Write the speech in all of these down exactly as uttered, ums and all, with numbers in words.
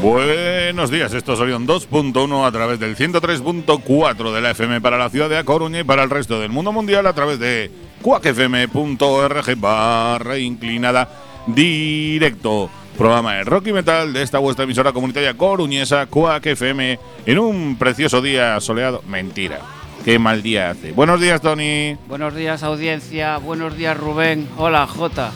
Buenos días, esto es Orión dos punto uno a través del ciento tres punto cuatro de la F M para la ciudad de A Coruña y para el resto del mundo mundial a través de cuac f m punto org barra inclinada directo. Programa de rock y metal de esta vuestra emisora comunitaria coruñesa, Cuac F M, en un precioso día soleado. Mentira, qué mal día hace. Buenos días, Tony. Buenos días, audiencia. Buenos días, Rubén. Hola, Jota.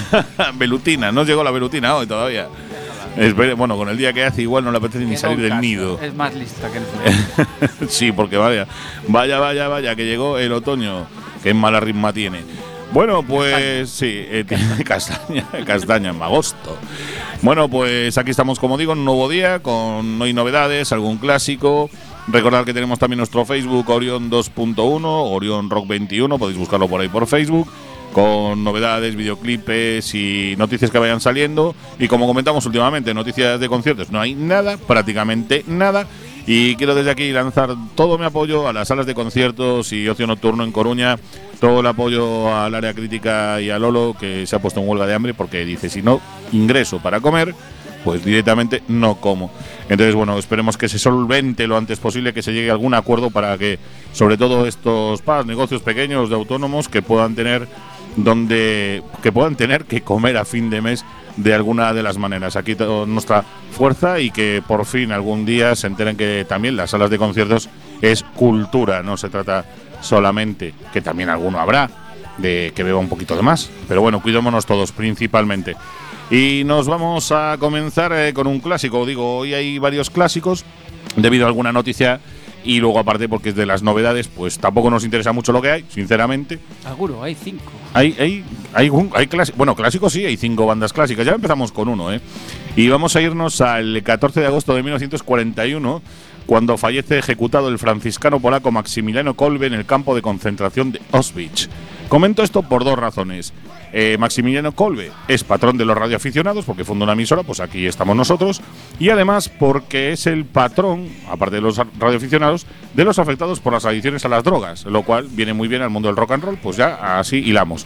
Velutina, no llegó la velutina hoy todavía. Espere, bueno, con el día que hace igual no le apetece ni salir del nido. Es más lista que el frío. Sí, porque vaya, vaya, vaya, vaya, que llegó el otoño. Qué mala ritma tiene. Bueno, pues sí, eh, castaña, castaña en agosto. Bueno, pues aquí estamos, como digo, en un nuevo día, con hoy novedades, algún clásico. Recordad que tenemos también nuestro Facebook, Orión dos punto uno, Orión Rock veintiuno, podéis buscarlo por ahí por Facebook, con novedades, videoclipes y noticias que vayan saliendo. Y como comentamos últimamente, noticias de conciertos, no hay nada, prácticamente nada. Y quiero desde aquí lanzar todo mi apoyo a las salas de conciertos y ocio nocturno en Coruña, todo el apoyo al área crítica y a Lolo, que se ha puesto en huelga de hambre porque dice, si no ingreso para comer, pues directamente no como. Entonces, bueno, esperemos que se solvente lo antes posible, que se llegue a algún acuerdo para que, sobre todo estos pas, negocios pequeños de autónomos, que puedan tener donde que puedan tener que comer a fin de mes de alguna de las maneras. Aquí toda nuestra fuerza y que por fin algún día se enteren que también las salas de conciertos es cultura, no se trata solamente, que también alguno habrá, de que beba un poquito de más, pero bueno, cuidémonos todos principalmente. Y nos vamos a comenzar eh, con un clásico. Digo, hoy hay varios clásicos debido a alguna noticia. Y luego, aparte, porque es de las novedades, pues tampoco nos interesa mucho lo que hay, sinceramente. Seguro, hay cinco. Hay, hay, hay, un, hay clásicos. Bueno, clásicos sí, hay cinco bandas clásicas. Ya empezamos con uno, ¿eh? Y vamos a irnos al catorce de agosto de mil novecientos cuarenta y uno, cuando fallece ejecutado el franciscano polaco Maximiliano Kolbe en el campo de concentración de Auschwitz. Comento esto por dos razones. Eh, Maximiliano Kolbe es patrón de los radioaficionados porque fundó una emisora, pues aquí estamos nosotros, y además porque es el patrón, aparte de los radioaficionados, de los afectados por las adicciones a las drogas, lo cual viene muy bien al mundo del rock and roll, pues ya así hilamos.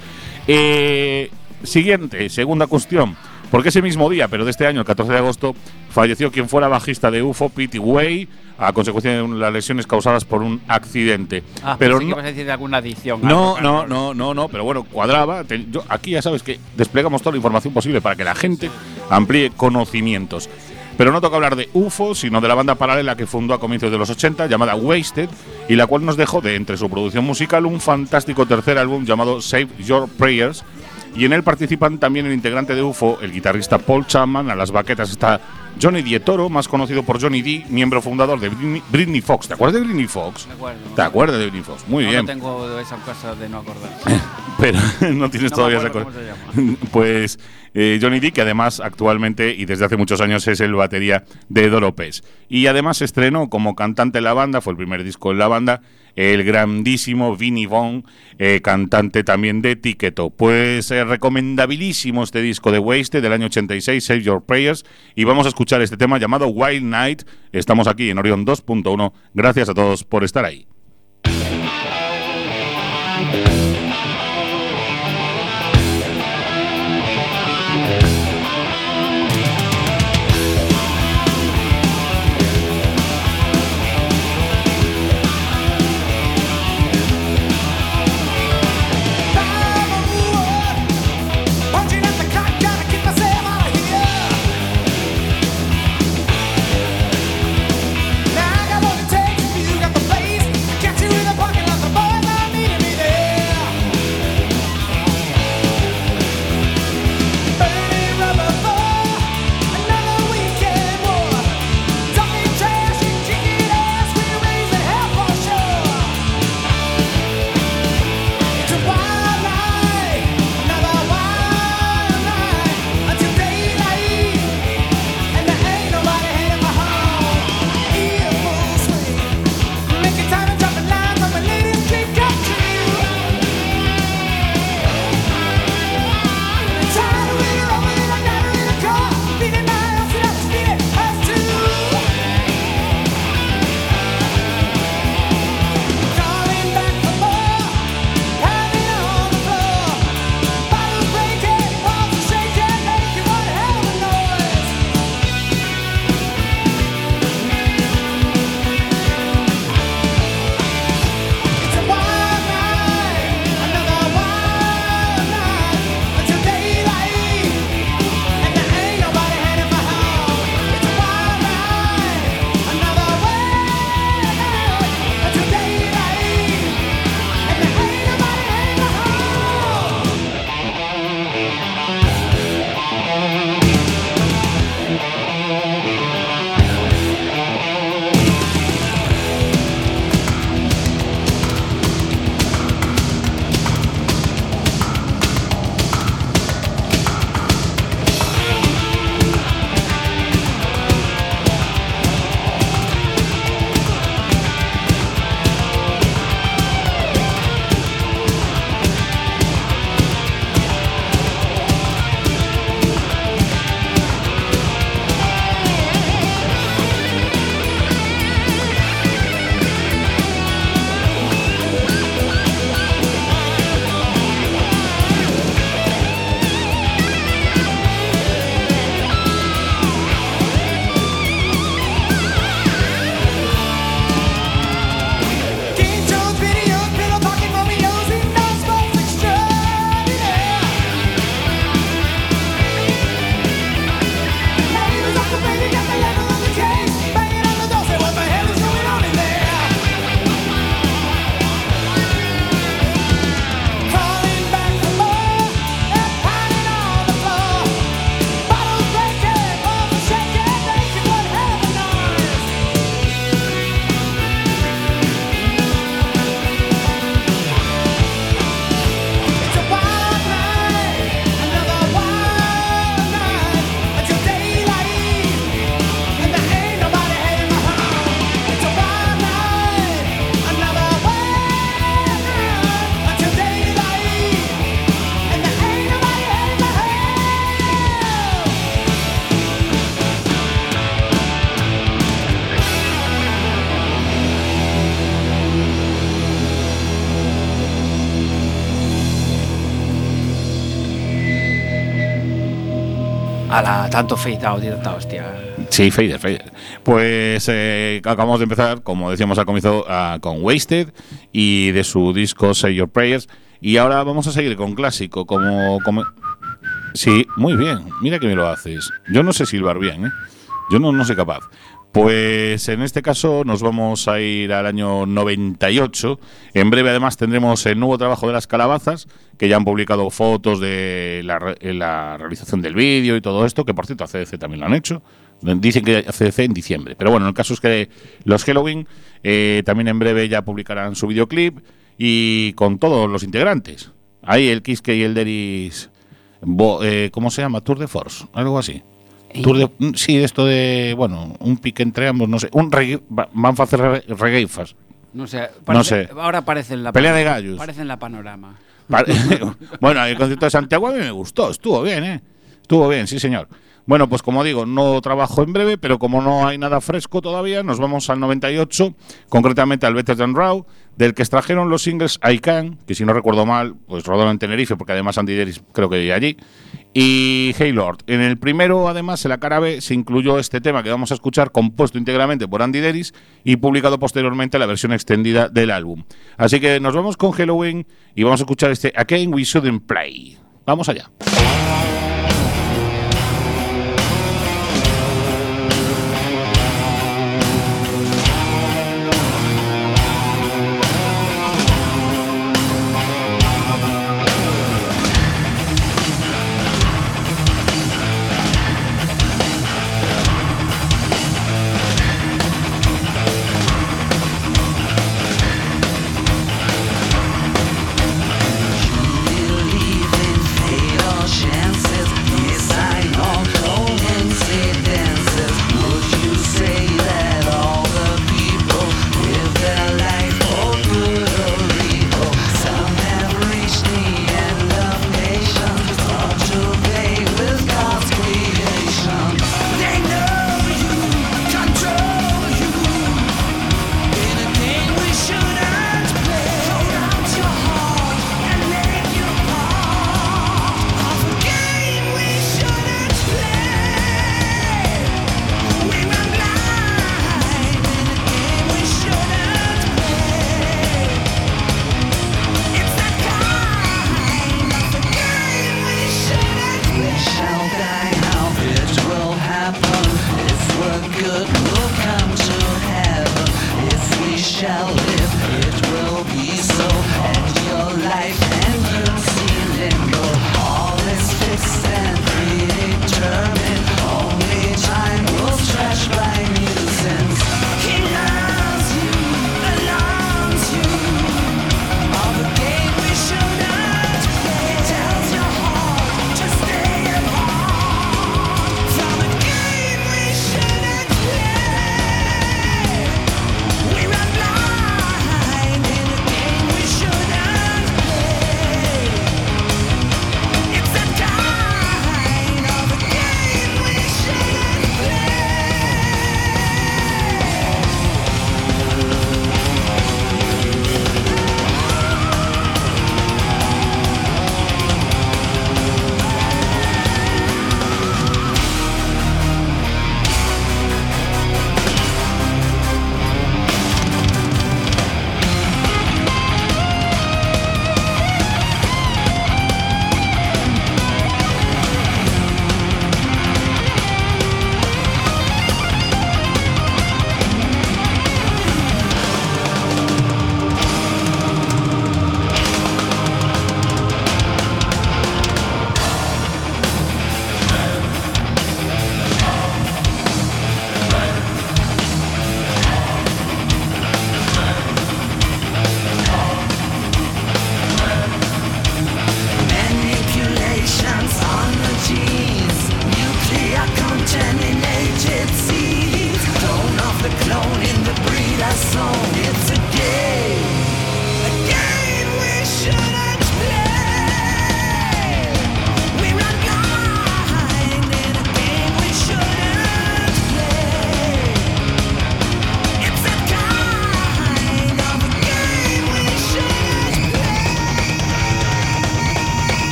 Eh, siguiente, segunda cuestión. Porque ese mismo día, pero de este año, el catorce de agosto, falleció quien fuera bajista de U F O, Pete Way, a consecuencia de las lesiones causadas por un accidente. Ah, pero pensé no, que ibas a decir de alguna adicción. No, no, no, no, no, pero bueno, cuadraba. Te, yo, aquí ya sabes que desplegamos toda la información posible para que la gente amplíe conocimientos. Pero no toca hablar de U F O, sino de la banda paralela que fundó a comienzos de los ochenta, llamada Wasted, y la cual nos dejó de entre su producción musical un fantástico tercer álbum llamado Save Your Prayers. Y en él participan también el integrante de U F O, el guitarrista Paul Chapman. A las baquetas está Johnny Dietoro, más conocido por Johnny D, miembro fundador de Britney, Britney Fox. ¿Te acuerdas de Britney Fox? Me acuerdo. ¿Te acuerdas de Britney Fox? Muy no, bien. No tengo esa cosa de no acordar. Pero no tienes no todavía me esa acuerdo cosa. cómo se llama. Pues eh, Johnny D, que además actualmente y desde hace muchos años es el batería de Edo López. Y además se estrenó como cantante en la banda, fue el primer disco en la banda, el grandísimo Vinnie Vaughn, eh, cantante también de Tiqueto. Pues eh, recomendabilísimo este disco de Wasted del año ochenta y seis, Save Your Prayers, y vamos a escuchar este tema llamado Wild Night. Estamos aquí en Orión dos punto uno. Gracias a todos por estar ahí. Now I got what it takes if you got the place. Catch you in the parking lot, the boys are meeting me there. A la tanto feitado, tío, tanta hostia. Sí, Fader, Fader. Pues eh, acabamos de empezar, como decíamos al comienzo, uh, con Wasted y de su disco Say Your Prayers. Y ahora vamos a seguir con clásico, como, como... Sí, muy bien, mira que me lo haces. Yo no sé silbar bien, ¿eh? Yo no, no soy capaz. Pues en este caso nos vamos a ir al año noventa y ocho. En breve además tendremos el nuevo trabajo de Las Calabazas, que ya han publicado fotos de la, la realización del vídeo y todo esto, que por cierto A C D C también lo han hecho. Dicen que A C D C en diciembre. Pero bueno, el caso es que los Helloween eh, también en breve ya publicarán su videoclip y con todos los integrantes. Ahí el Kiske y el Deris, eh, ¿cómo se llama? Tour de Force, algo así. Tour de, sí, esto de, bueno, un pique entre ambos, no sé, un reggae, van a hacer reggae fast. No sé, parece, no sé. Ahora aparece en la pelea de gallos. Aparece en la panorama. Bueno, el concierto de Santiago a mí me gustó, estuvo bien, ¿eh? Estuvo bien, sí, señor. Bueno, pues como digo, no trabajo en breve, pero como no hay nada fresco todavía, nos vamos al noventa y ocho, concretamente al Better Than Raw, del que extrajeron los singles I Can, que si no recuerdo mal, pues rodaron en Tenerife, porque además Andy Deris creo que vive allí, y Hey Lord. En el primero, además, en la cara B, se incluyó este tema que vamos a escuchar, compuesto íntegramente por Andy Deris y publicado posteriormente en la versión extendida del álbum. Así que nos vamos con Helloween y vamos a escuchar este Again We Shouldn't Play. Vamos allá. Believe in fate or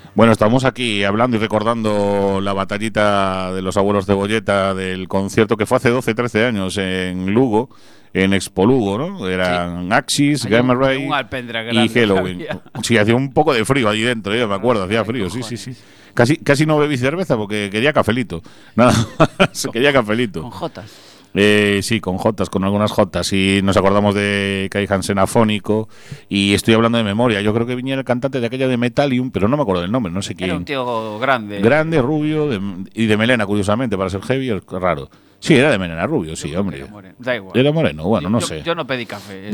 Bueno, estamos aquí hablando y recordando la batallita de los abuelos Cebolleta del concierto que fue hace doce, trece años en Lugo, en Expo Lugo, ¿no? Eran sí. Axis, hay Gamma un, Ray y Halloween. Sí, hacía un poco de frío allí dentro, yo me acuerdo, hacía frío, sí, sí, sí. Casi, casi no bebí cerveza porque quería cafelito. Nada más, quería cafelito. Con jotas. Eh, sí, con jotas, con algunas jotas. Y nos acordamos de Kai Hansen afónico. Y estoy hablando de memoria. Yo creo que venía el cantante de aquella de Metallium, pero no me acuerdo del nombre, no sé quién. Era un tío grande. Grande, rubio de, y de melena, curiosamente, para ser heavy, es raro. Sí, era de melena, rubio, sí, hombre. Era moreno. Da igual. Era moreno, bueno, yo, no yo, sé. Yo no pedí café.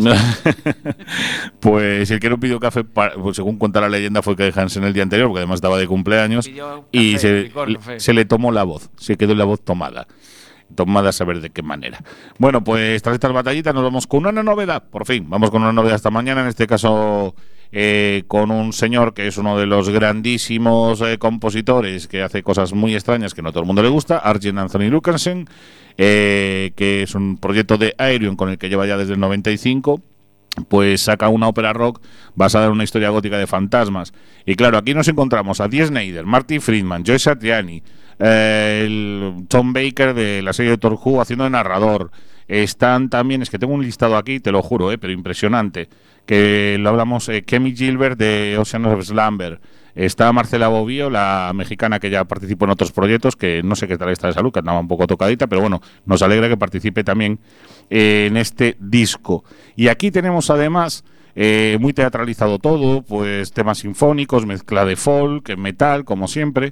Pues el que no pidió café, pues según cuenta la leyenda, fue Kai Hansen el día anterior, porque además estaba de cumpleaños. Café, y se, licor, le, se le tomó la voz, se quedó la voz tomada. Tomada a saber de qué manera. Bueno, pues tras estas batallitas nos vamos con una novedad, por fin. Vamos con una novedad esta mañana, en este caso eh, con un señor que es uno de los grandísimos eh, compositores que hace cosas muy extrañas que no a todo el mundo le gusta, Arjen Anthony Lucansen, eh, que es un proyecto de Ayreon con el que lleva ya desde el noventa y cinco. Pues saca una ópera rock basada en una historia gótica de fantasmas. Y claro, aquí nos encontramos a Dee Snider, Marty Friedman, Joe Satriani, eh, el Tom Baker de la serie de Doctor Who haciendo de narrador. Están también, es que tengo un listado aquí, te lo juro, eh, pero impresionante, que lo hablamos, eh, Kemi Gilbert de Ocean of Slumber. Está Marcela Bobbio, la mexicana que ya participó en otros proyectos, que no sé qué tal está de salud, que andaba un poco tocadita, pero bueno, nos alegra que participe también eh, en este disco. Y aquí tenemos además, eh, muy teatralizado todo, pues temas sinfónicos, mezcla de folk, metal, como siempre,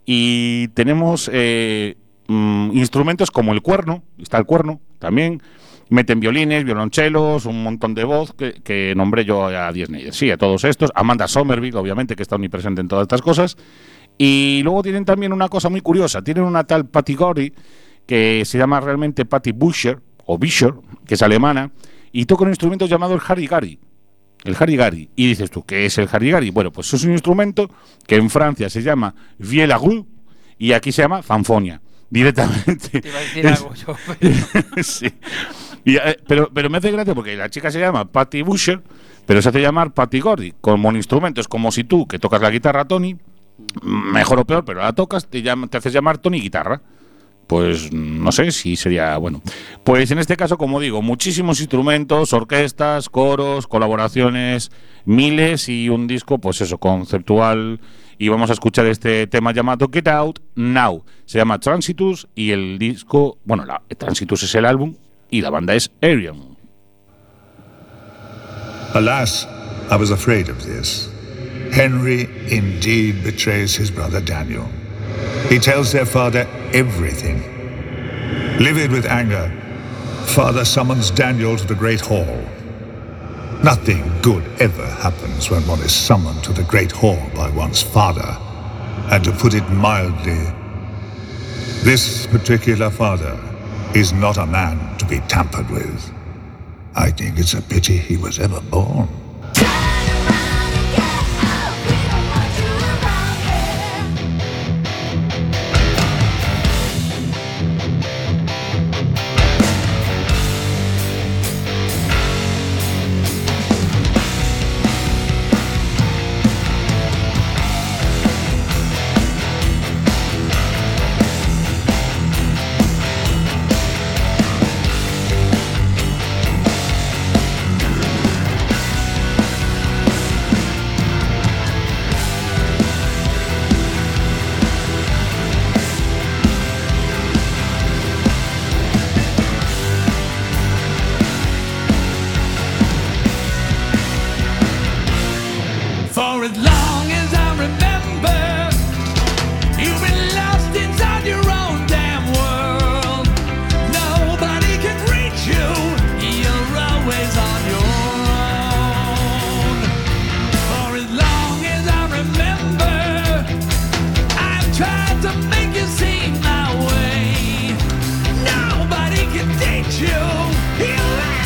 y tenemos eh, mm, instrumentos como el cuerno, está el cuerno también. Meten violines, violonchelos, un montón de voz que, que nombré yo a Dee Snider. Sí, a todos estos. Amanda Somerville, obviamente, que está omnipresente en todas estas cosas. Y luego tienen también una cosa muy curiosa. Tienen una tal Patty Gordy, que se llama realmente Patty Buscher, o Bischer, que es alemana, y toca un instrumento llamado el harigari. El harigari. Y dices tú, ¿qué es el harigari? Bueno, pues es un instrumento que en Francia se llama vielle-la-grue y aquí se llama fanfonia. Directamente. Te iba a decir algo yo. Pero... sí. Y, eh, pero, pero me hace gracia porque la chica se llama Patty Buscher, pero se hace llamar Patty Gordy. Como un instrumento es como si tú, que tocas la guitarra Tony, mejor o peor, pero la tocas, te, llama, te haces llamar Tony Guitarra. Pues no sé si sería bueno. Pues en este caso, como digo, muchísimos instrumentos, orquestas, coros, colaboraciones, miles y un disco, pues eso, conceptual. Y vamos a escuchar este tema llamado Get Out Now. Se llama Transitus y el disco, bueno, la, Transitus es el álbum y la banda es Ayreon. Alas, I was afraid of this. Henry indeed betrays his brother Daniel. He tells their father everything. Livid with anger, father summons Daniel to the Great Hall. Nothing good ever happens when one is summoned to the Great Hall by one's father. And to put it mildly, this particular father is not a man to be tampered with. I think it's a pity he was ever born.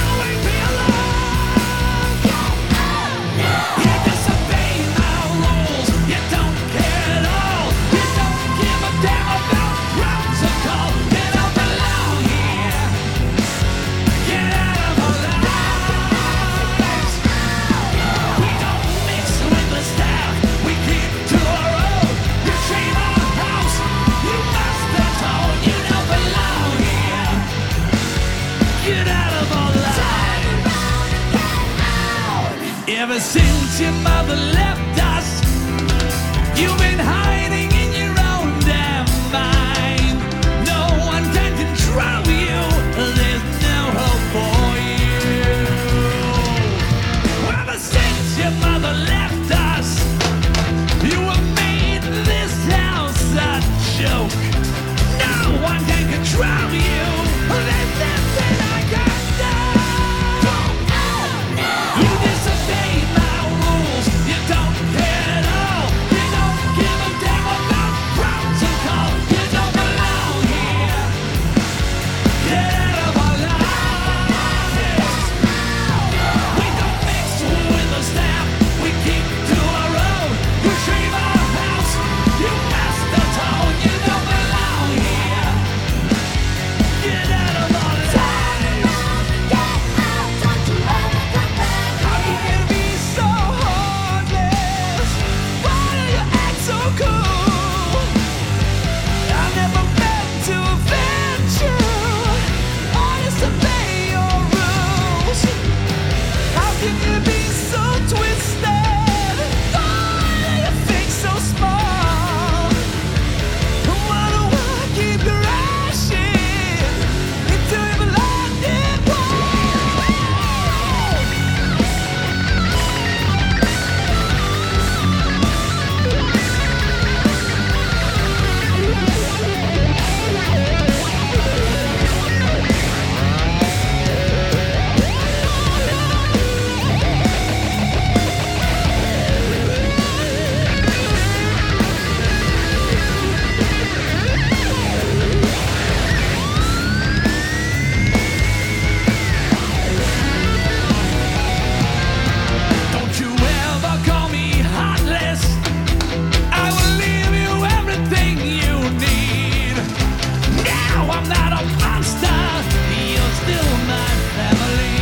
You'll always be alone. since your mother left us, you've been hiding in your own damn mind. No one can control you, there's no hope for you. Ever since your mother left us, you have made this house a joke. No one can control you, there's nothing I can do. You disobey my rules, you don't care at all. You don't give a damn about protocol. You don't belong here. Get out of our lives. We don't mix with the staff, we keep to our own. You shame our house, you mess the tone. You don't belong here. Get out of our lives. How you can be so heartless? Why do you act so cool? I never meant to offend you. I disobey your rules. How can you be so twisted? Why do you think so small? Why do I keep crashing into your blinded wall? Don't you ever call me heartless. I will leave you everything you need. Now I'm not a monster, you're still my family.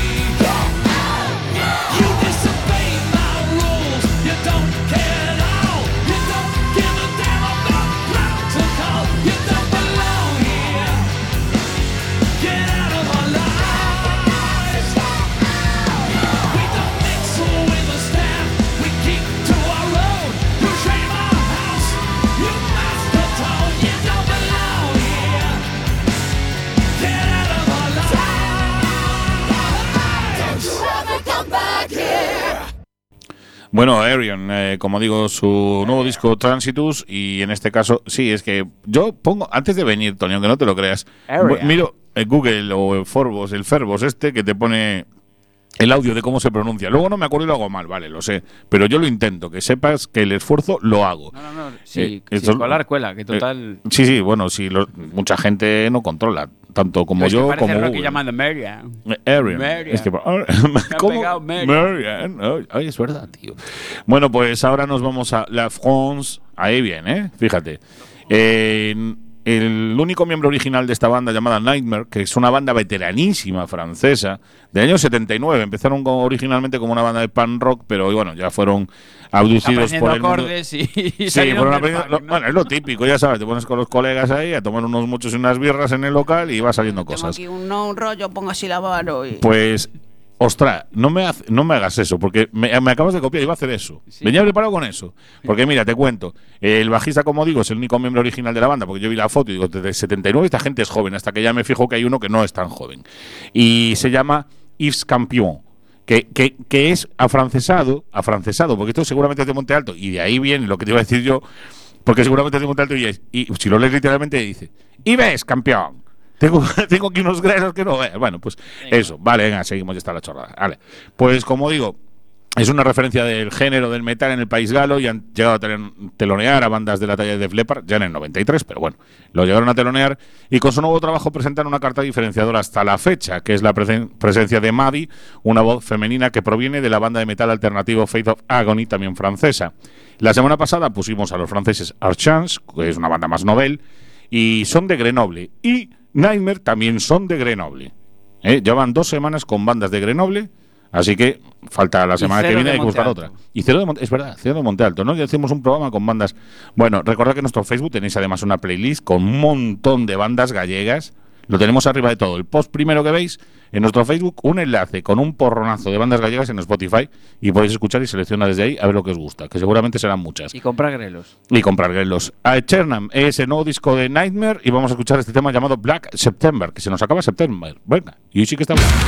You disobey my rules, you don't care at all. You don't give a damn about protocol. You don't belong here. Get out of our lives. We don't mix with the staff, we keep to our own. You shame our house, you mess the tone. You don't belong here. Get out of our lives. Don't you ever come back here. Bueno, Ayreon, eh, como digo, su nuevo disco Transitus, y en este caso, sí, es que yo pongo, antes de venir, Tony, aunque no te lo creas, Ayreon. bu- miro en Google o el Forbos, el Ferbos este, que te pone el audio de cómo se pronuncia. Luego no me acuerdo y lo hago mal, vale, lo sé, pero yo lo intento, que sepas que el esfuerzo lo hago. No, no, no. Sí, Eh, si esto- colar cuela, que total. Sí, sí, bueno, sí, lo- mucha gente no controla, tanto como Es que yo parece como Rocky Google. llamando Marian. Arian. Marian. Es que, ¿cómo? pegado Marian. Marian. Ay, ay, es verdad, tío. Bueno, pues ahora nos vamos a La France. Ahí bien, ¿eh? Fíjate. Eh, el único miembro original de esta banda llamada Nightmare, que es una banda veteranísima francesa, del año setenta y nueve. Empezaron como- originalmente como una banda de punk rock, pero bueno, ya fueron abducidos Aprendiendo por el mundo. acordes y, y Sí, salieron fueron del aprendiendo- punk, lo- ¿no? bueno, es lo típico, ya sabes, te pones con los colegas ahí a tomar unos muchos y unas birras en el local y va saliendo Tengo cosas. aquí un, no, un rollo, pongo así la mano y... Pues, ostras, no me, hace- no me hagas eso, porque me, me acabas de copiar, iba a hacer eso. Sí. Venía preparado con eso. Porque mira, te cuento, el bajista, como digo, es el único miembro original de la banda, porque yo vi la foto y digo, desde el setenta y nueve esta gente es joven, hasta que ya me fijo que hay uno que no es tan joven. Y se llama Yves Campion. Que, que, que es afrancesado, afrancesado, porque esto seguramente es de Monte Alto, y de ahí viene lo que te iba a decir yo, porque seguramente es de Monte Alto, y, es, y si lo lees literalmente dice, Yves Campion. Tengo, tengo aquí unos gresos que no veas. Bueno, pues venga. Eso, vale, venga, seguimos, ya está la chorrada. Vale. Pues como digo, es una referencia del género del metal en el país galo y han llegado a telonear a bandas de la talla de Def Leppard, ya en el noventa y tres, pero bueno, lo llegaron a telonear y con su nuevo trabajo presentan una carta diferenciadora hasta la fecha, que es la presen- presencia de Maddie, una voz femenina que proviene de la banda de metal alternativo Faith of Agony, también francesa. La semana pasada pusimos a los franceses Archance, que es una banda más novel, y son de Grenoble, y Nightmare también son de Grenoble. ¿Eh? Llevan dos semanas con bandas de Grenoble, así que falta la semana que viene hay que buscar otra. Y Cero de Monte, es verdad, Cero de Monte Alto, ¿no? Ya hacemos un programa con bandas. Bueno, recordad que en nuestro Facebook tenéis además una playlist con un montón de bandas gallegas. Lo tenemos arriba de todo. El post primero que veis en nuestro Facebook, un enlace con un porronazo de bandas gallegas en Spotify y podéis escuchar y seleccionar desde ahí a ver lo que os gusta, que seguramente serán muchas. Y comprar grelos. Y comprar grelos. A Chernam es el nuevo disco de Nightmare y vamos a escuchar este tema llamado Black September, que se nos acaba September. Venga, y hoy sí que está bueno.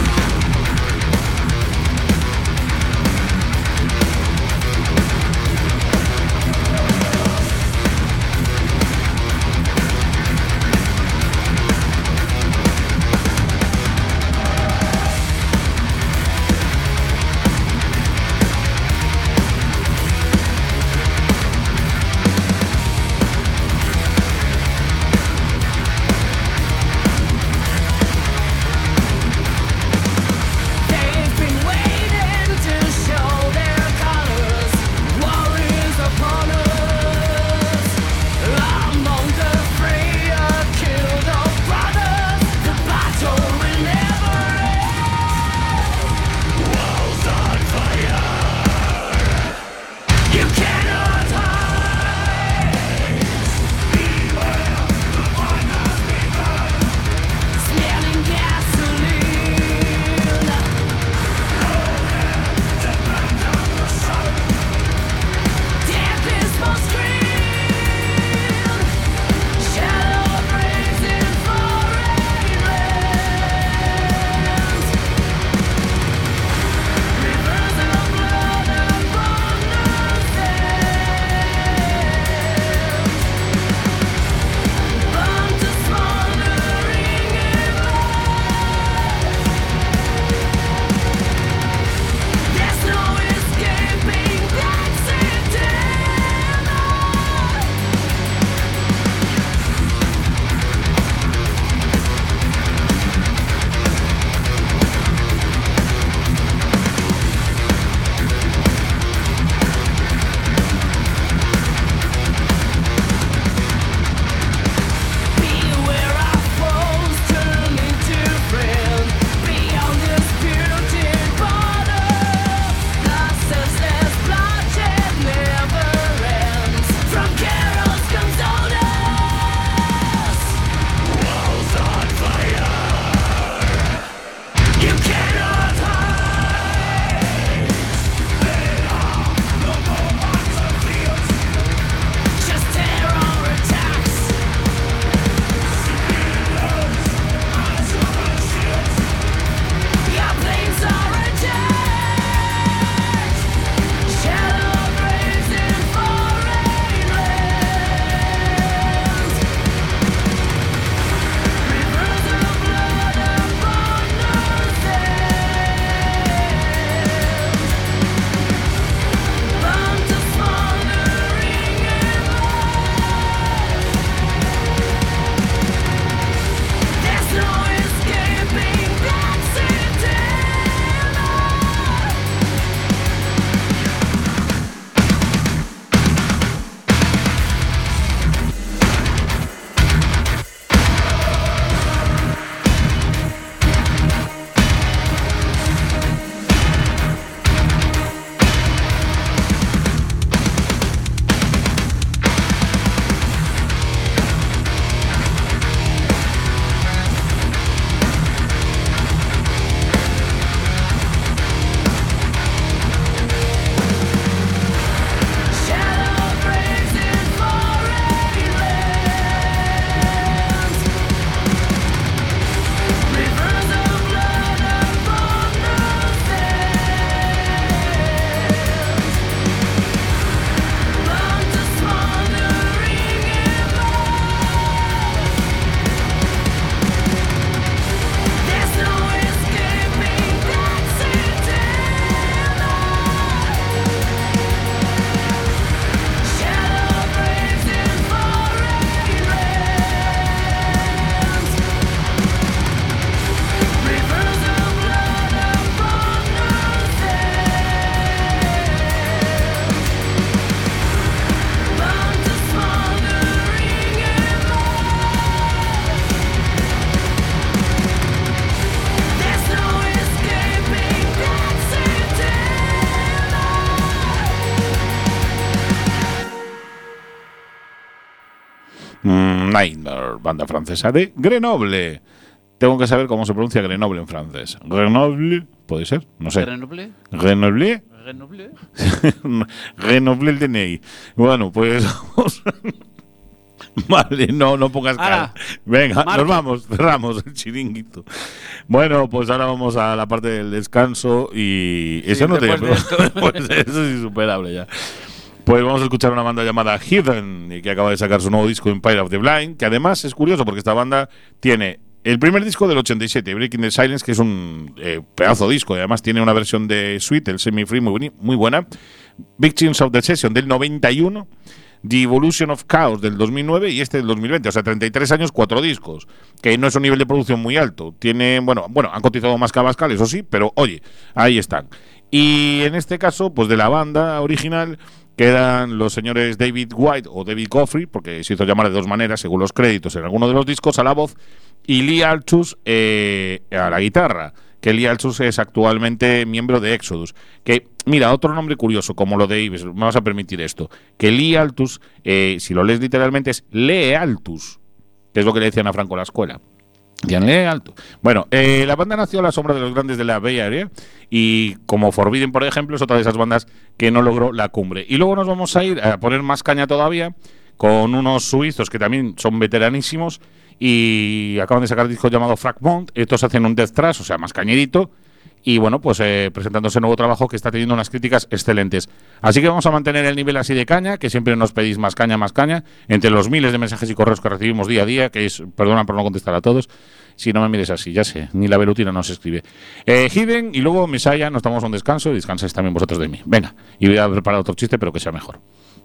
Nightmare, banda francesa de Grenoble. tengo que saber cómo se pronuncia Grenoble en francés. Grenoble, ¿puede ser? No sé. ¿Grenoble? Grenoble. ¿Grenoble? Grenoble de Ney. Bueno, pues vamos. Vale, no, no pongas cara. Ahora, Venga, Marque. nos vamos, cerramos el chiringuito. Bueno, pues ahora vamos a la parte del descanso y Sí, eso no te después de esto. pues eso es insuperable ya. Pues vamos a escuchar una banda llamada Heathen, y que acaba de sacar su nuevo disco Empire of the Blind, que además es curioso porque esta banda tiene el primer disco del ochenta y siete, Breaking the Silence, que es un eh, pedazo de disco, y además tiene una versión de Sweet, el semi-free, muy, boni- muy buena. Victims of the Session del noventa y uno, The Evolution of Chaos del dos mil nueve y este del dos mil veinte, o sea, treinta y tres años, cuatro discos, que no es un nivel de producción muy alto. Tiene, bueno, bueno, han cotizado más que Abascal, eso sí, pero oye, ahí están. Y en este caso, pues de la banda original quedan los señores David White o David Goffrey, porque se hizo llamar de dos maneras según los créditos en alguno de los discos, a la voz, y Lee Altus eh, a la guitarra, que Lee Altus es actualmente miembro de Exodus. Que, mira, otro nombre curioso, como lo de Ives, me vas a permitir esto, que Lee Altus, eh, si lo lees literalmente, es Lee Altus, que es lo que le decían a Franco en la escuela. Decían, Lee Altus. Bueno, eh, la banda nació a la sombra de los grandes de la Bay Area, y como Forbidden, por ejemplo, es otra de esas bandas que no logró la cumbre. Y luego nos vamos a ir a poner más caña todavía con unos suizos que también son veteranísimos y acaban de sacar discos llamado Fragment. Estos hacen un death thrash, o sea, más cañerito, y bueno, pues eh, presentándose nuevo trabajo que está teniendo unas críticas excelentes. Así que vamos a mantener el nivel así de caña, que siempre nos pedís más caña, más caña, entre los miles de mensajes y correos que recibimos día a día, que es, perdona por no contestar a todos, si no me mires así, ya sé, ni la velutina nos escribe. Eh, Hidden y luego Messiah, nos tomamos un descanso y descansáis también vosotros de mí. Venga, y voy a preparar otro chiste, pero que sea mejor.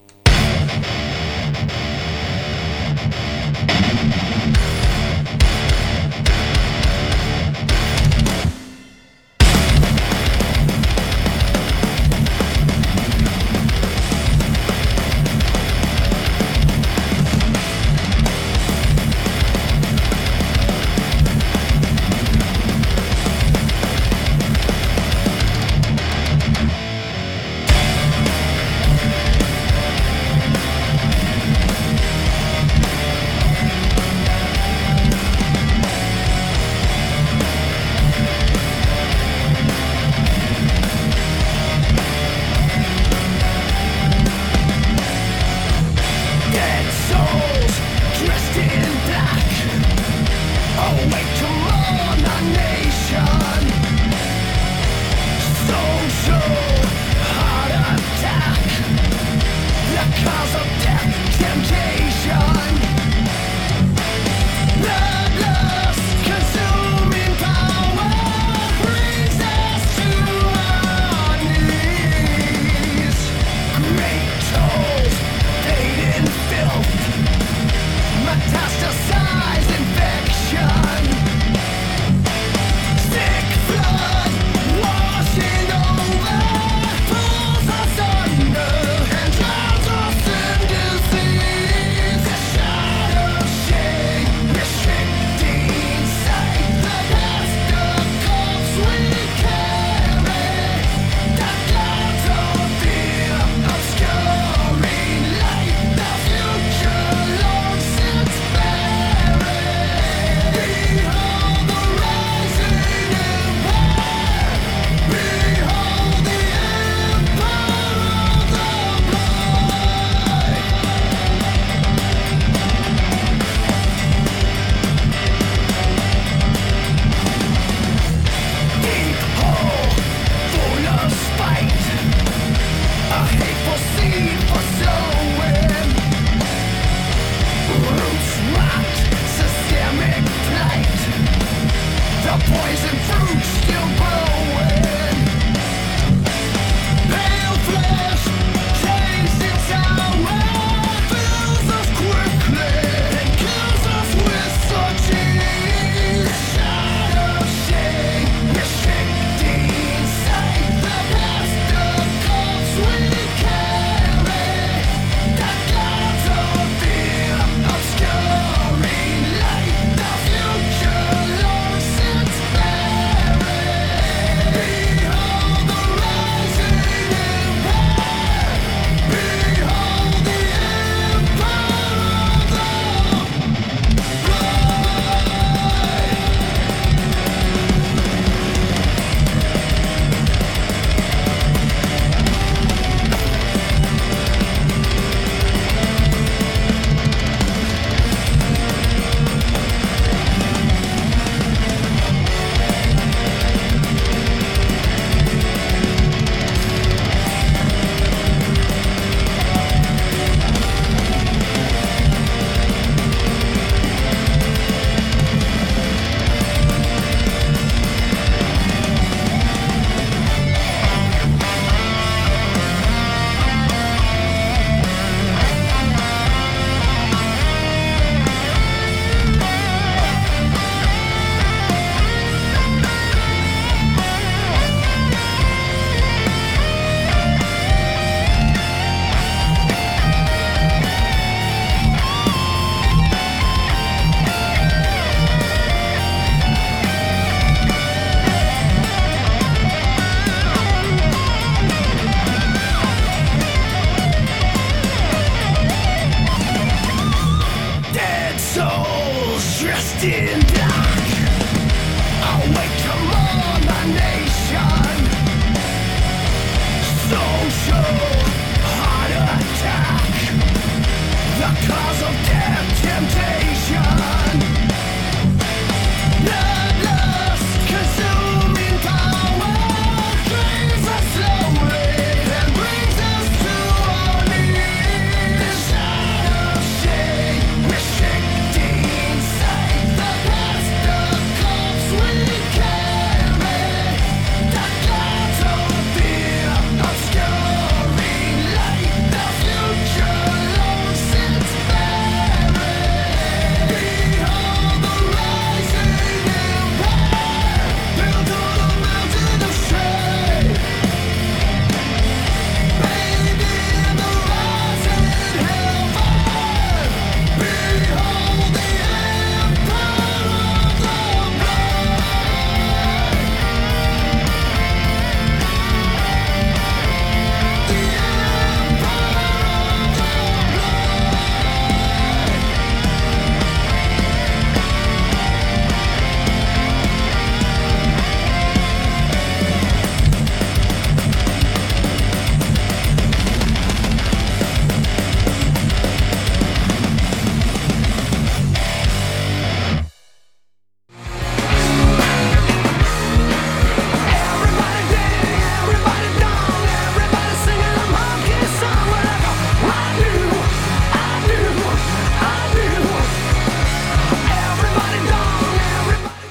Dead souls dressed in black, awake to mourn a nation. Social heart attack, the cause of death, temptation. Bloodlust, consuming power brings us to our knees. Great tolls, paid in filth, metastasized infection. Sick blood washing over, pulls us under and drowns us in disease. The shadow shade, restricting sight, the past of corpse we carry. The clouds of fear, obscuring light, the future long since buried. Behold the rising empire, behold the empire of the blind. Deep hole, full of spite, a hateful seed for sowing. Roots rot, systemic plight, the poison fruit still growing. Pale flesh, changed its hour, fills us quickly and kills us with such ease. Shadow shade, restricting sight, the past of corpse we carry. The clouds of fear, obscuring light, the future long since buried.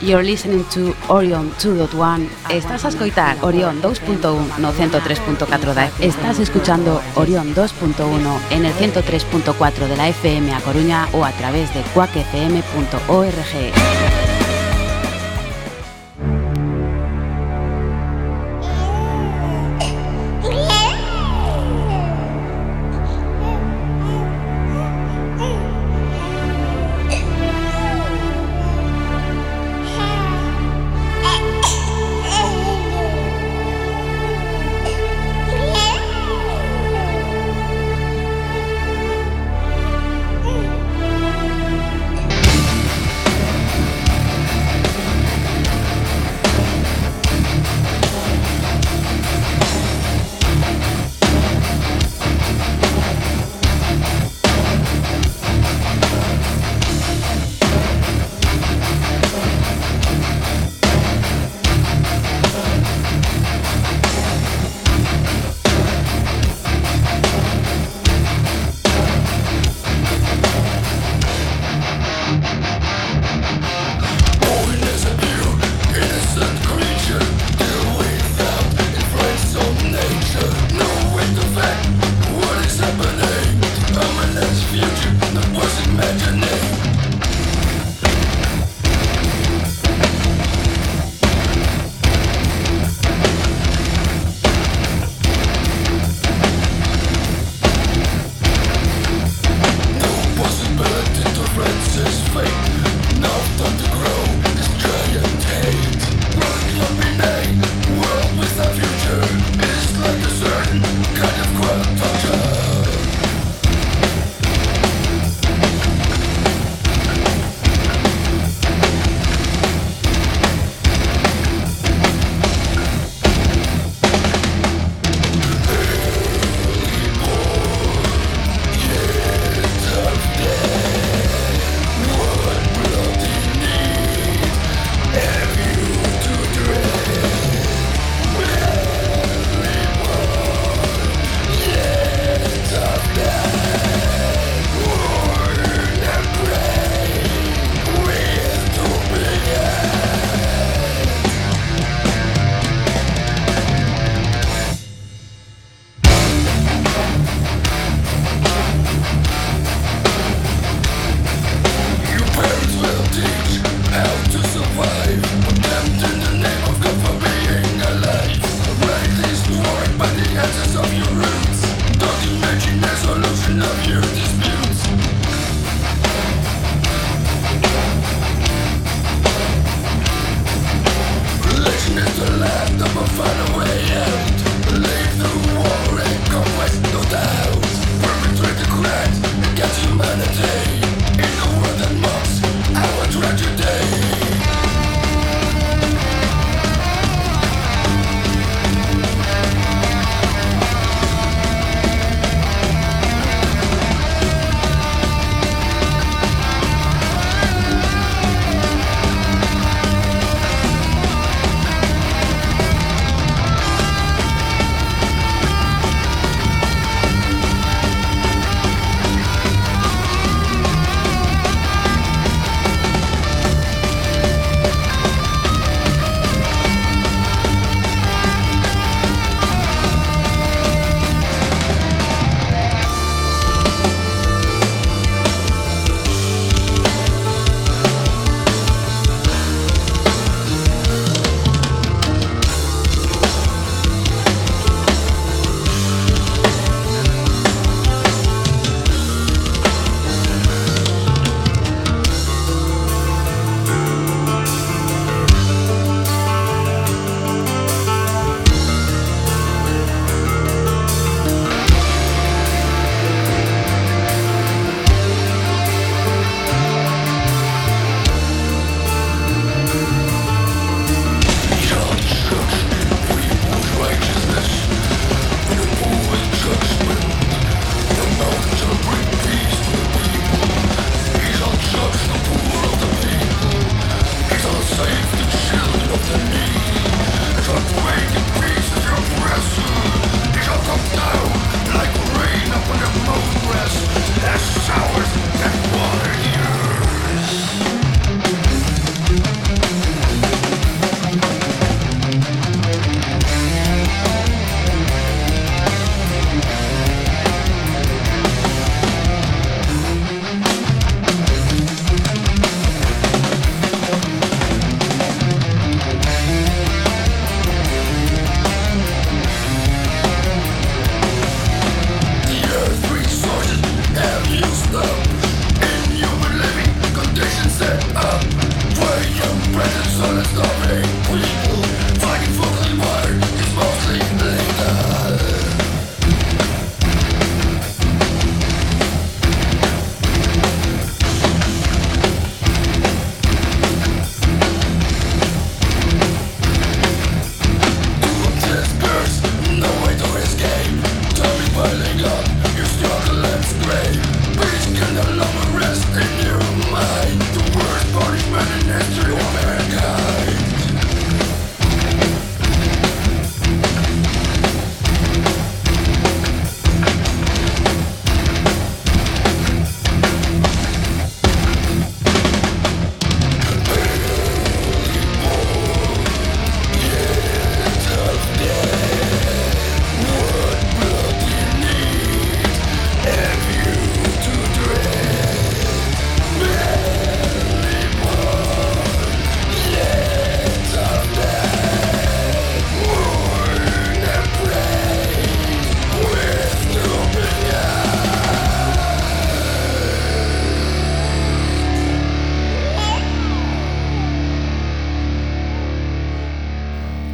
You're listening to Orion two point one. Estás a escoitar Orion dos punto uno no ciento tres punto catro da F M. Estás escuchando Orion dos punto uno en el ciento tres punto cuatro de la F M a Coruña o a través de cuac f m punto org.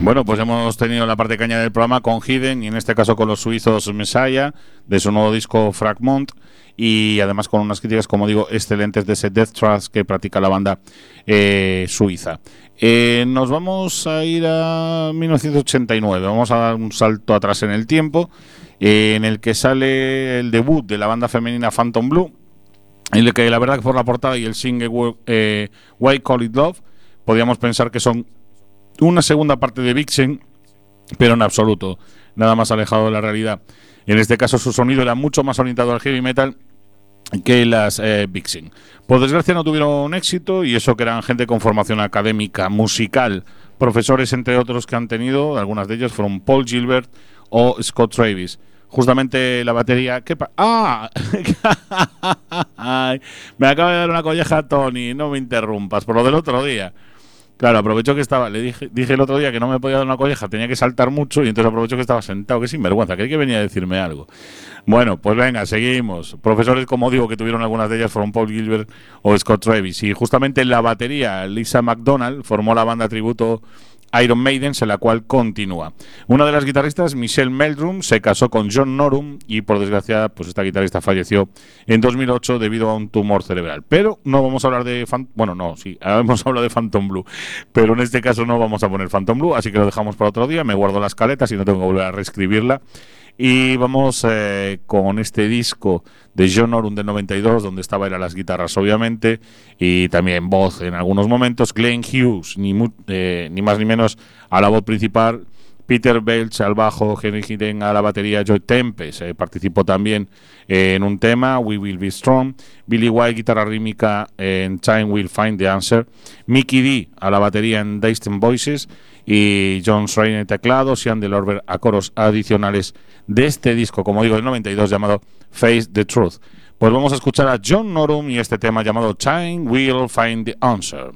Bueno, pues hemos tenido la parte caña del programa con Hidden y en este caso con los suizos Messiah de su nuevo disco Fragment y además con unas críticas, como digo, excelentes de ese Death Thrash que practica la banda eh, suiza. Eh, nos vamos a ir a mil novecientos ochenta y nueve, vamos a dar un salto atrás en el tiempo, eh, en el que sale el debut de la banda femenina Phantom Blue, en el que la verdad que por la portada y el single eh, Why Call It Love podríamos pensar que son una segunda parte de Vixen, pero en absoluto, nada más alejado de la realidad. En este caso su sonido era mucho más orientado al heavy metal que las eh, Vixen. Por desgracia no tuvieron éxito, y eso que eran gente con formación académica, musical, profesores entre otros que han tenido, algunas de ellas fueron Paul Gilbert o Scott Travis. Justamente la batería... ¿Qué pa ¡Ah! Ay, me acaba de dar una colleja Tony, no me interrumpas, por lo del otro día. Claro, aprovecho que estaba, le dije, dije el otro día que no me podía dar una colleja, tenía que saltar mucho y entonces aprovecho que estaba sentado, que sinvergüenza, creí que venía a decirme algo. Bueno, pues venga, seguimos. Profesores, como digo, que tuvieron algunas de ellas fueron Paul Gilbert o Scott Travis. Y justamente en la batería, Lisa McDonald formó la banda tributo Iron Maiden, en la cual continúa. Una de las guitarristas, Michelle Meldrum, se casó con John Norum y por desgracia, pues esta guitarrista falleció en dos mil ocho debido a un tumor cerebral. Pero no vamos a hablar de Fan bueno, no, sí, hemos hablado de Phantom Blue, pero en este caso no vamos a poner Phantom Blue, así que lo dejamos para otro día. Me guardo las caletas y no tengo que volver a reescribirla. Y vamos eh, con este disco de John Norum del noventa y dos, donde estaba él a las guitarras, obviamente, y también voz en algunos momentos. Glenn Hughes, ni, eh, ni más ni menos, a la voz principal. Peter Belch al bajo, Henry Hidden a la batería, Joy Tempest eh, participó también eh, en un tema, We Will Be Strong. Billy White, guitarra rítmica en Time Will Find the Answer. Mickey D a la batería en Distant Voices. Y John Schreiner en teclados y Andy Lorber a coros adicionales de este disco, como digo, del noventa y dos, llamado Face the Truth. Pues vamos a escuchar a John Norum y este tema llamado Time Will Find the Answer.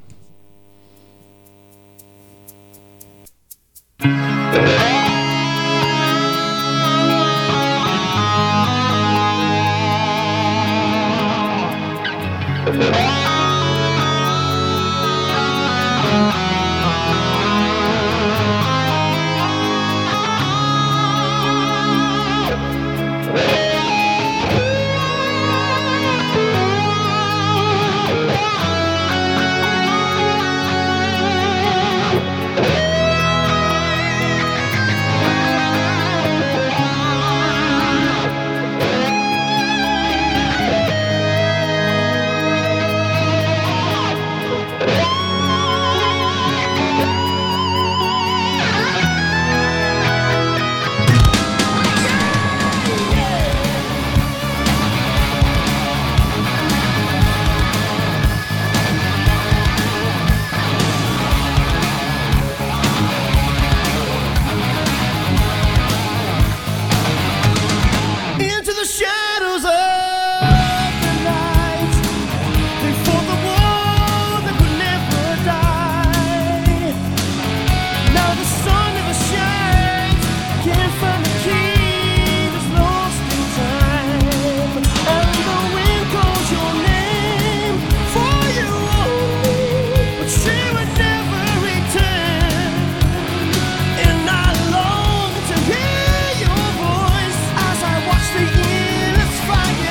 Fire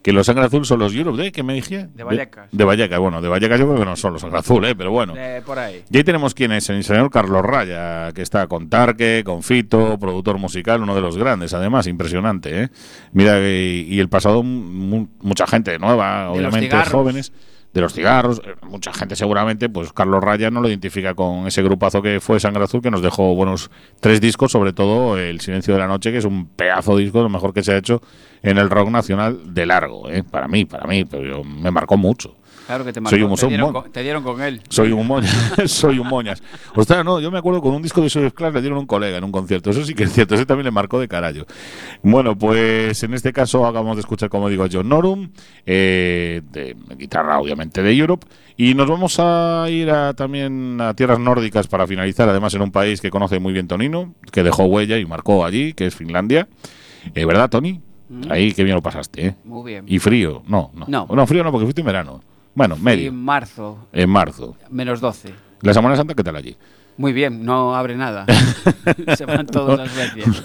que los Sangre Azul son los Europe de, ¿qué me dije? De Vallecas. De, de Vallecas, bueno, de Vallecas yo creo que no son los Sangre Azul, ¿eh? Pero bueno. De por ahí. Y ahí tenemos quién es, el señor Carlos Raya, que está con Tarque, con Fito, productor musical, uno de los grandes, además, impresionante, ¿eh? Mira, y, y el pasado, mu mucha gente nueva, de obviamente, jóvenes. De los cigarros, mucha gente seguramente, pues Carlos Raya no lo identifica con ese grupazo que fue Sangre Azul, que nos dejó buenos tres discos, sobre todo El Silencio de la Noche, que es un pedazo de disco, lo mejor que se ha hecho en el rock nacional de largo, ¿eh? Para mí, para mí, pero yo, me marcó mucho. Claro que te marcó. Soy un, te, dieron mon- con, te dieron con él. Soy un moñas. Soy un moñas. Ostras, no, yo me acuerdo con un disco de Soy Class le dieron a un colega en un concierto. Eso sí que es cierto. Ese también le marcó de carallo. Bueno, pues en este caso acabamos de escuchar, como digo, John Norum, eh, de guitarra obviamente de Europe. Y nos vamos a ir a, también a tierras nórdicas para finalizar, además en un país que conoce muy bien Tonino, que dejó huella y marcó allí, que es Finlandia. Eh, ¿Verdad, Tony? Mm. Ahí qué bien lo pasaste, ¿eh? Muy bien. Y frío, no, no. No, no frío no, porque fuiste en verano. Bueno, medio. En marzo. En marzo. Menos doce. ¿La Semana Santa qué tal allí? Muy bien, no abre nada. Se van todas las veces.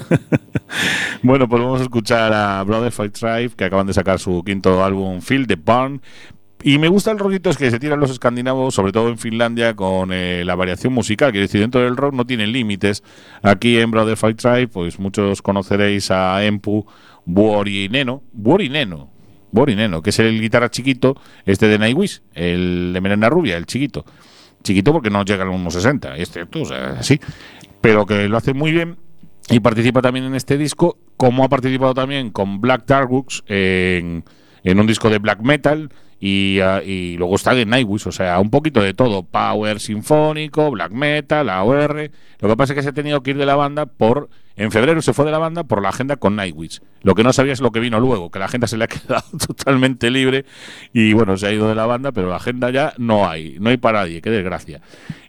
Bueno, pues vamos a escuchar a Brother Fight Tribe, que acaban de sacar su quinto álbum, Feel the Burn. Y me gusta el rollito es que se tiran los escandinavos, sobre todo en Finlandia, con eh, la variación musical, que es decir, dentro del rock no tienen límites. Aquí en Brother Fight Tribe, pues muchos conoceréis a Empu Vuorineno, Vuorineno, Vuorineno, que es el guitarra chiquito, este de Nightwish, el de Melena Rubia, el chiquito. Chiquito porque no llega a los uno sesenta, es cierto, o sea, sí, pero que lo hace muy bien y participa también en este disco, como ha participado también con Black Darkwoods en, en un disco de black metal. Y, uh, y luego está de Nightwish, o sea, un poquito de todo, power sinfónico, black metal, A O R. Lo que pasa es que se ha tenido que ir de la banda por, en febrero se fue de la banda por la agenda con Nightwish. Lo que no sabía es lo que vino luego, que la agenda se le ha quedado totalmente libre y bueno, se ha ido de la banda, pero la agenda ya no hay, no hay para nadie, qué desgracia.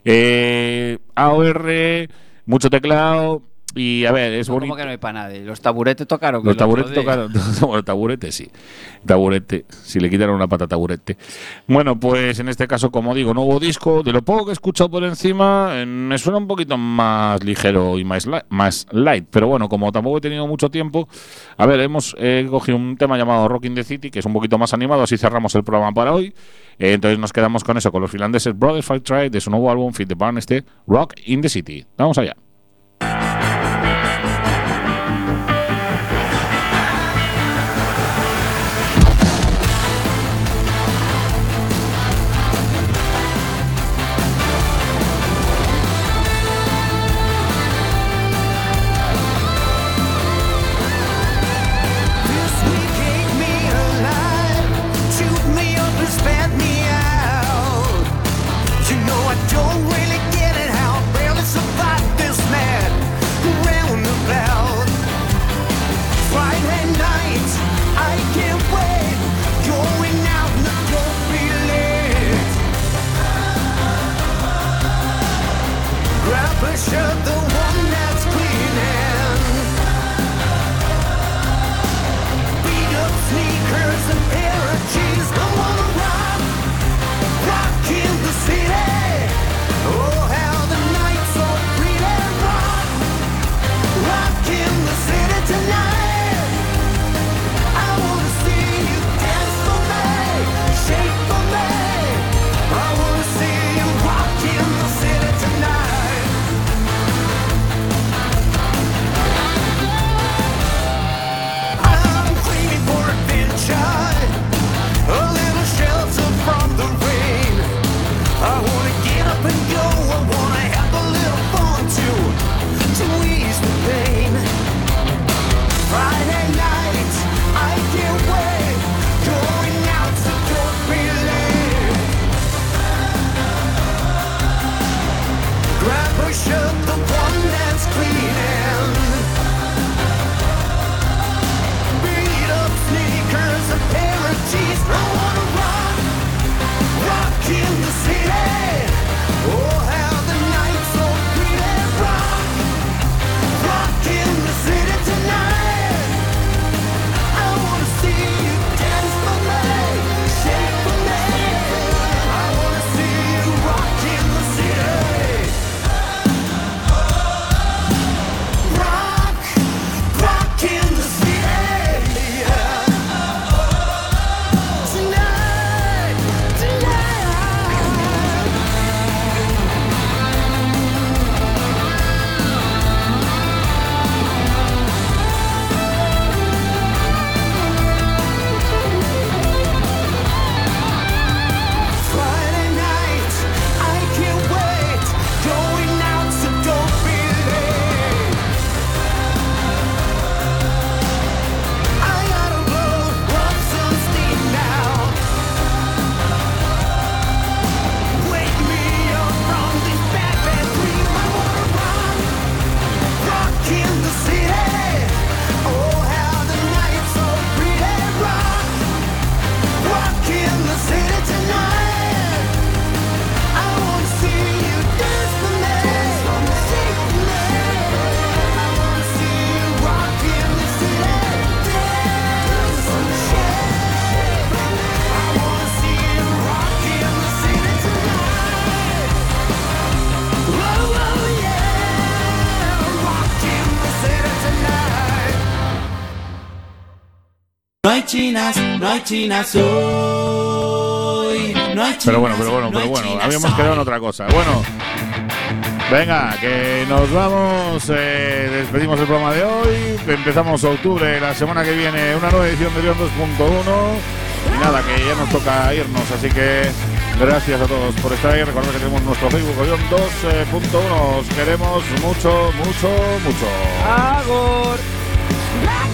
Eh, A O R, mucho teclado. Y a ver, es no, bonito. ¿Cómo que no hay para nadie? Los taburetes tocaron. Los taburetes tocaron. Bueno, taburete sí. Taburete. Si le quitaron una pata a taburete. Bueno, pues en este caso, como digo, nuevo disco. De lo poco que he escuchado por encima, eh, me suena un poquito más ligero y más, li- más light. Pero bueno, como tampoco he tenido mucho tiempo, a ver, hemos eh, cogido un tema llamado Rock in the City, que es un poquito más animado. Así cerramos el programa para hoy. Eh, entonces nos quedamos con eso, con los finlandeses Brother Fight Tribe, de su nuevo álbum, Fit the Burn, este Rock in the City. Vamos allá. Don't really get it how I barely survived this chinas, no hay chinas hoy. No hay chinas, Pero bueno, pero bueno, no pero hay bueno, chinas habíamos hoy. quedado en otra cosa. Bueno, venga, que nos vamos, eh, despedimos el programa de hoy, empezamos octubre, la semana que viene una nueva edición de Orión dos punto uno y nada, que ya nos toca irnos, así que gracias a todos por estar ahí, recordad que tenemos nuestro Facebook Orión dos punto uno, os queremos mucho, mucho, mucho. Agor.